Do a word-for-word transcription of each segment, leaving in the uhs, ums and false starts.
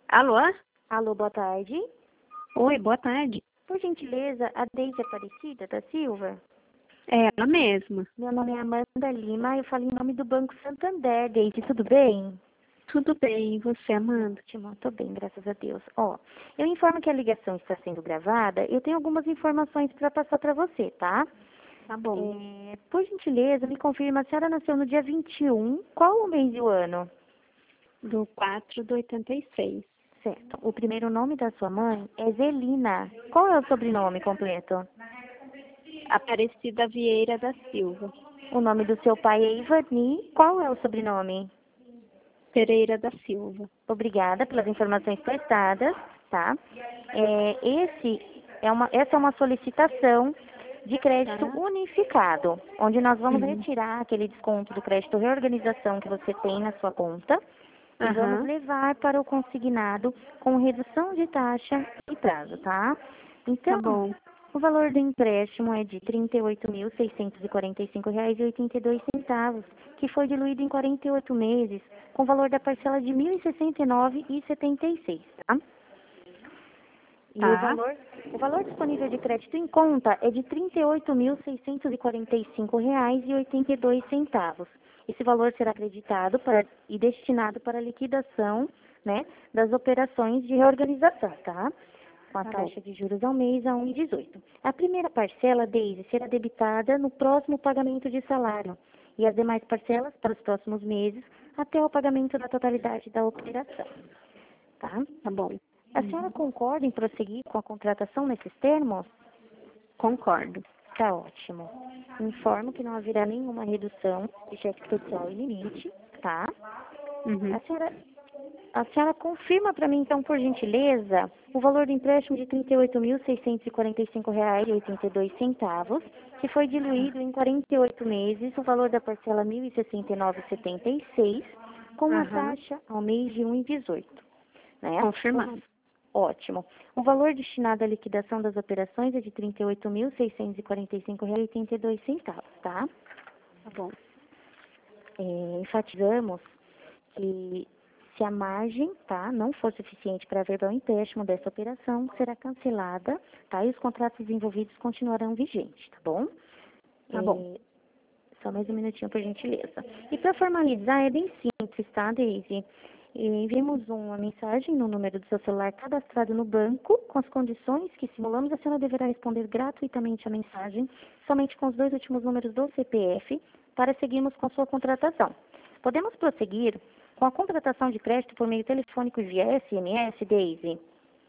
Alô? Alô, boa tarde. Oi, boa tarde. Por gentileza, a Deise Aparecida da Silva? É ela mesma. Meu nome é Amanda Lima, eu falo em nome do Banco Santander. Deise, tudo bem? Tudo bem, e você, Amanda? Ótimo, tô bem, graças a Deus. Ó, eu informo que a ligação está sendo gravada. Eu tenho algumas informações para passar para você, tá? Tá bom. É, por gentileza, me confirma, a senhora nasceu no dia vinte e um, qual o mês e o ano? Do quatro do oitenta e seis. Certo. O primeiro nome da sua mãe é Zelina. Qual é o sobrenome completo? Aparecida Vieira da Silva. O nome do seu pai é Ivani. Qual é o sobrenome? Pereira da Silva. Obrigada pelas informações prestadas, tá? É, esse é uma, essa é uma solicitação de crédito Tá. unificado, onde nós vamos Uhum. retirar aquele desconto do crédito reorganização que você tem na sua conta e vamos Aham. levar para o consignado com redução de taxa e prazo, tá? Tá Então, bom. o valor do empréstimo é de trinta e oito mil, seiscentos e quarenta e cinco reais e oitenta e dois centavos, que foi diluído em quarenta e oito meses, com o valor da parcela de mil e sessenta e nove reais e setenta e seis centavos, tá? E o Tá. valor, o valor disponível de crédito em conta é de trinta e oito mil, seiscentos e quarenta e cinco reais e oitenta e dois centavos. Esse valor será acreditado para, e destinado para a liquidação, né, das operações de reorganização, tá? Com a Tá taxa de juros ao mês a um vírgula dezoito. A primeira parcela, Deise, será debitada no próximo pagamento de salário e as demais parcelas para os próximos meses até o pagamento da totalidade da operação, tá? Tá bom. A senhora concorda em prosseguir com a contratação nesses termos? Concordo. Tá ótimo. Informo que não haverá nenhuma redução de cheque especial e limite, tá? Uhum. A senhora, a senhora confirma para mim, então, por gentileza, o valor do empréstimo de trinta e oito mil, seiscentos e quarenta e cinco reais e oitenta e dois centavos, que foi diluído em quarenta e oito meses, o valor da parcela mil e sessenta e nove reais e setenta e seis, com a Aham. taxa ao mês de um vírgula dezoito, né? Confirmado. Ótimo. O valor destinado à liquidação das operações é de trinta e oito mil, seiscentos e quarenta e cinco reais e oitenta e dois centavos, tá? Tá bom. É, enfatizamos que se a margem, tá, não for suficiente para averbar o empréstimo dessa operação, será cancelada, tá? E os contratos envolvidos continuarão vigentes, tá bom? Tá É, bom. só mais um minutinho, por gentileza. E para formalizar, é bem simples, tá, Daisy? Enviamos uma mensagem no número do seu celular cadastrado no banco, com as condições que simulamos. A senhora deverá responder gratuitamente a mensagem, somente com os dois últimos números do C P F, para seguirmos com a sua contratação. Podemos prosseguir com a contratação de crédito por meio telefônico e via S M S, Daisy?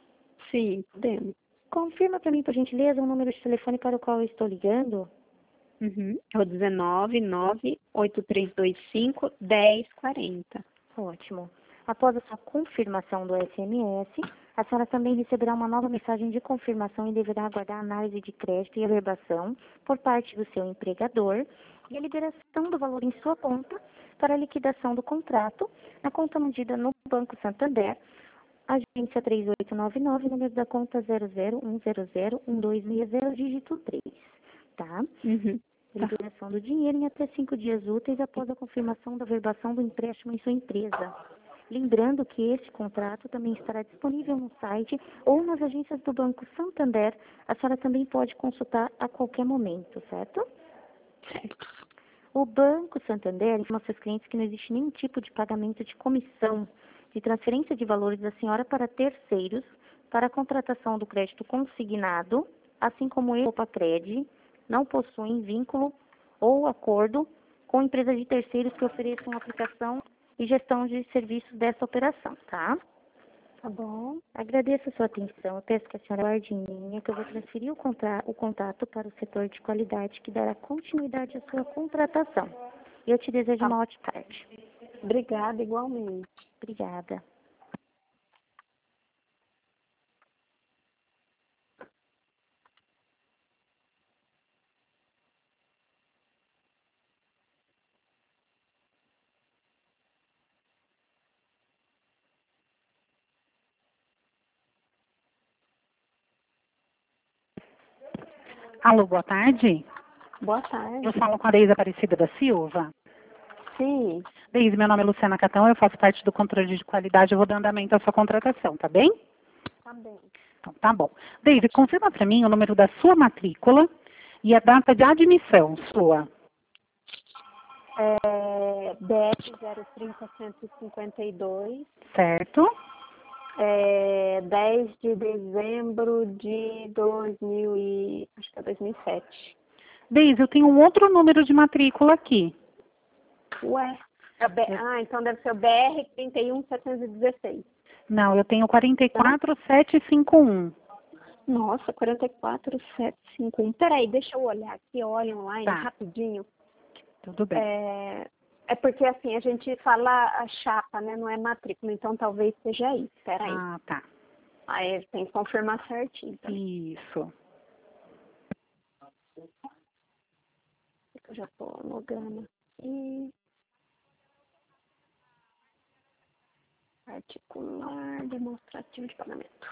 Sim, podemos. Confirma para mim, por gentileza, o número de telefone para o qual eu estou ligando. Uhum. É o dezenove, nove, oito três dois cinco, dez quarenta. Ótimo. Após a sua confirmação do S M S, a senhora também receberá uma nova mensagem de confirmação e deverá aguardar a análise de crédito e averbação por parte do seu empregador e a liberação do valor em sua conta para a liquidação do contrato na conta mantida no Banco Santander, agência três oito nove nove, número da conta zero zero um zero zero um dois seis zero, dígito três, tá? Uhum. Tá. Liberação do dinheiro em até cinco dias úteis após a confirmação da averbação do empréstimo em sua empresa. Lembrando que este contrato também estará disponível no site ou nas agências do Banco Santander. A senhora também pode consultar a qualquer momento, certo? Certo. O Banco Santander informa aos seus clientes que não existe nenhum tipo de pagamento de comissão de transferência de valores da senhora para terceiros para a contratação do crédito consignado, assim como ele, Copacred, não possuem vínculo ou acordo com empresas de terceiros que ofereçam aplicação e gestão de serviços dessa operação, tá? Tá bom. Agradeço a sua atenção. Eu peço que a senhora guarde em linha, que eu vou transferir o, contra, o contato para o setor de qualidade, que dará continuidade à sua contratação. Eu te desejo Tá. uma ótima tarde. Obrigada, igualmente. Obrigada. Alô, boa tarde. Boa tarde. Eu falo com a Deise Aparecida da Silva. Sim. Deise, meu nome é Luciana Catão, eu faço parte do controle de qualidade, eu vou dar andamento à sua contratação, tá bem? Tá bem. Então, tá bom. Deise, confirma para mim o número da sua matrícula e a data de admissão sua. É B F zero trinta cento e cinquenta e dois. Certo? É dez de dezembro de dois mil e... acho que é dois mil e sete. Deise, eu tenho um outro número de matrícula aqui. Ué? É B... Ah, então deve ser o B R trinta e um setecentos e dezesseis. Não, eu tenho quarenta e quatro setecentos e cinquenta e um. Nossa, quarenta e quatro setecentos e cinquenta e um. Peraí, deixa eu olhar aqui, olha online, Tá. rapidinho. Tudo bem. É... é porque assim, a gente fala a chapa, né? Não é matrícula, então talvez seja isso. Peraí. Ah, tá. Aí tem que confirmar certinho. Tá? Isso. Eu já tô logando aqui. Particular, demonstrativo de pagamento.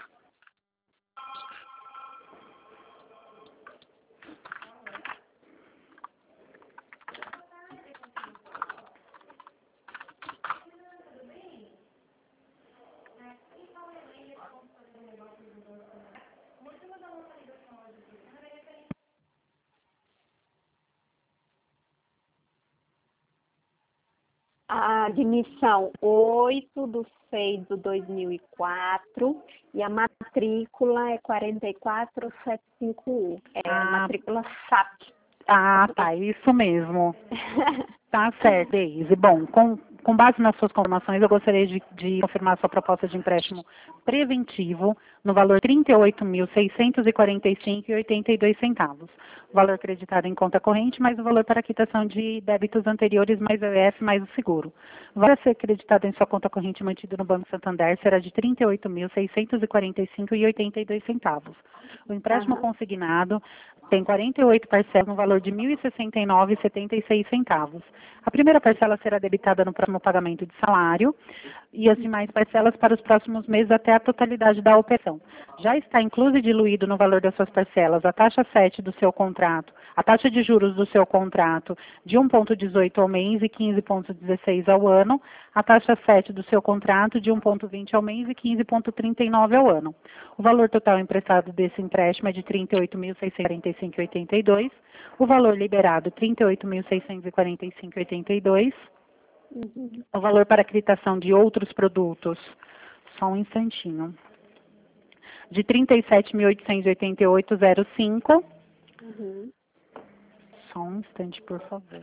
A admissão oito de seis de dois mil e quatro e a matrícula é quarenta e quatro setecentos e cinquenta e um. É Ah. a matrícula S A P. Ah, tá, isso mesmo. Tá certo, Deise. Bom, com, com base nas suas confirmações, eu gostaria de, de confirmar sua proposta de empréstimo preventivo no valor trinta e oito mil seiscentos e quarenta e cinco reais e oitenta e dois centavos. O valor creditado em conta corrente, mais o valor para quitação de débitos anteriores, mais o E F, mais o seguro. O valor a ser creditado em sua conta corrente mantido no Banco Santander será de trinta e oito mil seiscentos e quarenta e cinco reais e oitenta e dois centavos. O empréstimo Aham. consignado tem quarenta e oito parcelas no valor de mil e sessenta e nove reais e setenta e seis centavos. A primeira parcela será debitada no próximo pagamento de salário e as demais parcelas para os próximos meses até a totalidade da operação. Já está incluso e diluído no valor das suas parcelas a taxa sete do seu contrato, a taxa de juros do seu contrato de um vírgula dezoito ao mês e quinze vírgula dezesseis ao ano, a taxa sete do seu contrato de um vírgula vinte ao mês e quinze vírgula trinta e nove ao ano. O valor total emprestado desse empréstimo é de trinta e oito mil seiscentos e quarenta e cinco reais e oitenta e dois centavos, o valor liberado trinta e oito mil seiscentos e quarenta e cinco reais e oitenta e dois centavos, Uhum. o valor para quitação de outros produtos, só um instantinho, de trinta e sete mil oitocentos e oitenta e oito reais e cinco centavos. Uhum. Só um instante, por favor.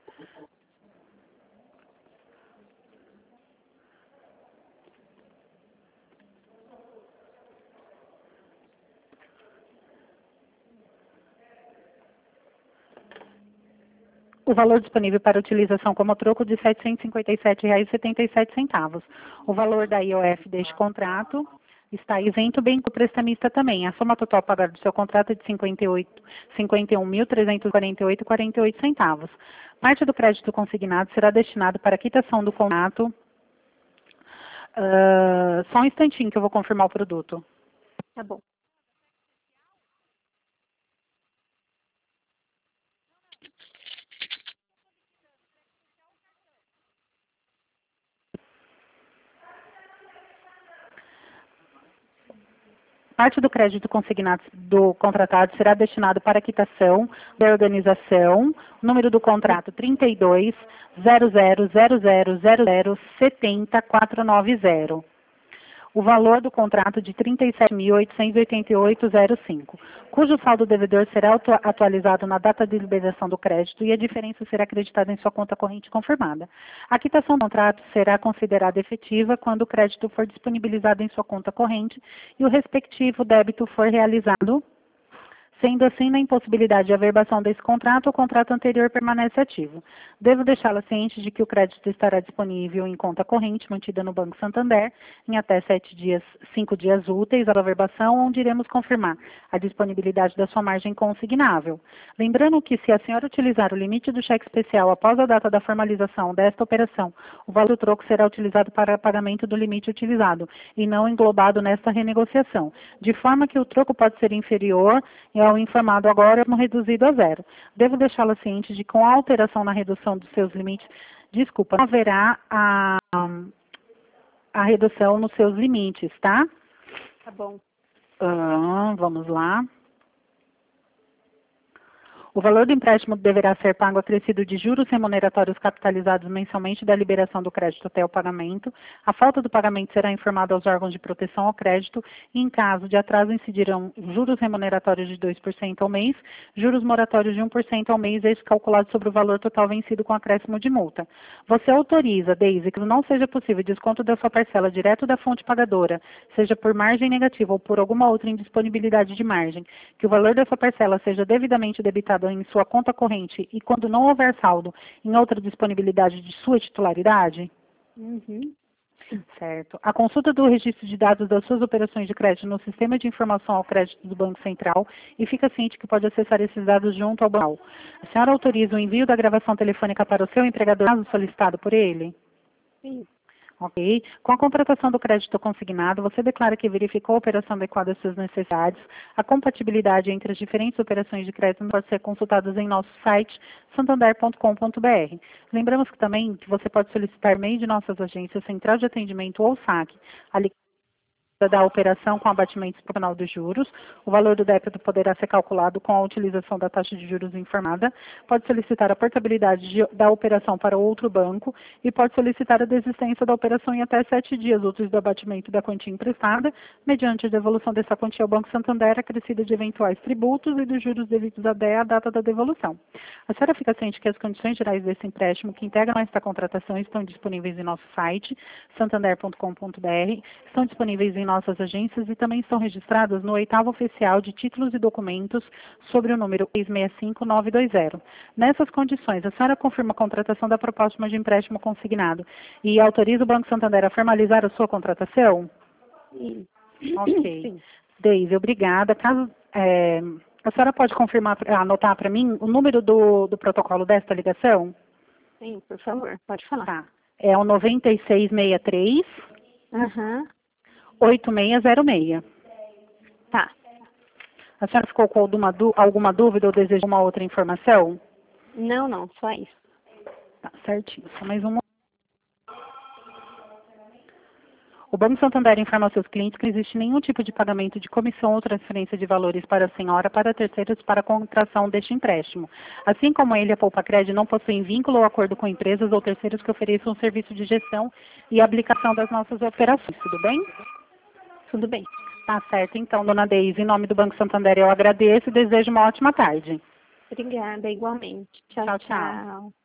O valor disponível para utilização como troco de setecentos e cinquenta e sete reais e setenta e sete centavos. O valor da I O F deste contrato está isento, bem que o prestamista também. A soma total pagada do seu contrato é de cinquenta e um mil trezentos e quarenta e oito reais e quarenta e oito centavos. Parte do crédito consignado será destinado para a quitação do contrato. Uh, só um instantinho que eu vou confirmar o produto. Tá bom. Parte do crédito consignado do contratado será destinado para a quitação da organização, número do contrato trinta e dois zero zero zero zero zero zero sete zero quatro nove zero. O valor do contrato de trinta e sete mil oitocentos e oitenta e oito reais e cinco centavos, cujo saldo devedor será atualizado na data de liberação do crédito e a diferença será acreditada em sua conta corrente confirmada. A quitação do contrato será considerada efetiva quando o crédito for disponibilizado em sua conta corrente e o respectivo débito for realizado. Sendo assim, na impossibilidade de averbação desse contrato, o contrato anterior permanece ativo. Devo deixá-la ciente de que o crédito estará disponível em conta corrente mantida no Banco Santander em até sete dias, cinco dias úteis à averbação, onde iremos confirmar a disponibilidade da sua margem consignável. Lembrando que, se a senhora utilizar o limite do cheque especial após a data da formalização desta operação, o valor do troco será utilizado para pagamento do limite utilizado e não englobado nesta renegociação, de forma que o troco pode ser inferior ao informado agora, reduzido a zero. Devo deixá-la ciente de que, com a alteração na redução dos seus limites Desculpa, não haverá a, a redução nos seus limites, tá? Tá bom. Ah, vamos lá. O valor do empréstimo deverá ser pago acrescido de juros remuneratórios capitalizados mensalmente da liberação do crédito até o pagamento. A falta do pagamento será informada aos órgãos de proteção ao crédito e, em caso de atraso, incidirão juros remuneratórios de dois por cento ao mês, juros moratórios de um por cento ao mês, este calculado sobre o valor total vencido com acréscimo de multa. Você autoriza, Deise, que não seja possível desconto da sua parcela direto da fonte pagadora, seja por margem negativa ou por alguma outra indisponibilidade de margem, que o valor da sua parcela seja devidamente debitado em sua conta corrente e, quando não houver saldo, em outra disponibilidade de sua titularidade? Uhum. Certo. A consulta do registro de dados das suas operações de crédito no sistema de informação ao crédito do Banco Central e fica ciente que pode acessar esses dados junto ao banco. A senhora autoriza o envio da gravação telefônica para o seu empregador, caso solicitado por ele? Sim. Ok. Com a contratação do crédito consignado, você declara que verificou a operação adequada às suas necessidades. A compatibilidade entre as diferentes operações de crédito pode ser consultada em nosso site, santander ponto com ponto br. Lembramos que também que você pode solicitar meio de nossas agências, central de atendimento ou saque, ali da operação com abatimento proporcional dos juros. O valor do débito poderá ser calculado com a utilização da taxa de juros informada. Pode solicitar a portabilidade de, da operação para outro banco e pode solicitar a desistência da operação em até sete dias úteis do abatimento da quantia emprestada, mediante a devolução dessa quantia ao Banco Santander, acrescida de eventuais tributos e dos juros devidos até a data da devolução. A senhora fica ciente que as condições gerais desse empréstimo que integram esta contratação estão disponíveis em nosso site, santander ponto com ponto br, estão disponíveis em nossas agências e também estão registradas no oitavo oficial de títulos e documentos sobre o número seis seis cinco nove dois zero. Nessas condições, a senhora confirma a contratação da proposta de empréstimo consignado e autoriza o Banco Santander a formalizar a sua contratação? Sim. Ok. Sim. Deise, obrigada. Caso, é, a senhora pode confirmar, anotar para mim o número do, do protocolo desta ligação? Sim, por favor, pode falar. Tá. É o nove seis seis três, Aham. oito seis zero seis. Tá. A senhora ficou com alguma, alguma dúvida ou deseja uma outra informação? Não, não, só isso. Tá, certinho. Só mais uma. O Banco Santander informa aos seus clientes que não existe nenhum tipo de pagamento de comissão ou transferência de valores para a senhora para terceiros para a contratação deste empréstimo. Assim como ele, a Poupa Cred não possuem vínculo ou acordo com empresas ou terceiros que ofereçam um serviço de gestão e aplicação das nossas operações. Tudo bem? Tudo bem. Tá certo. Então, dona Deise, em nome do Banco Santander, eu agradeço e desejo uma ótima tarde. Obrigada, igualmente. Tchau, Tchau, tchau. tchau. tchau.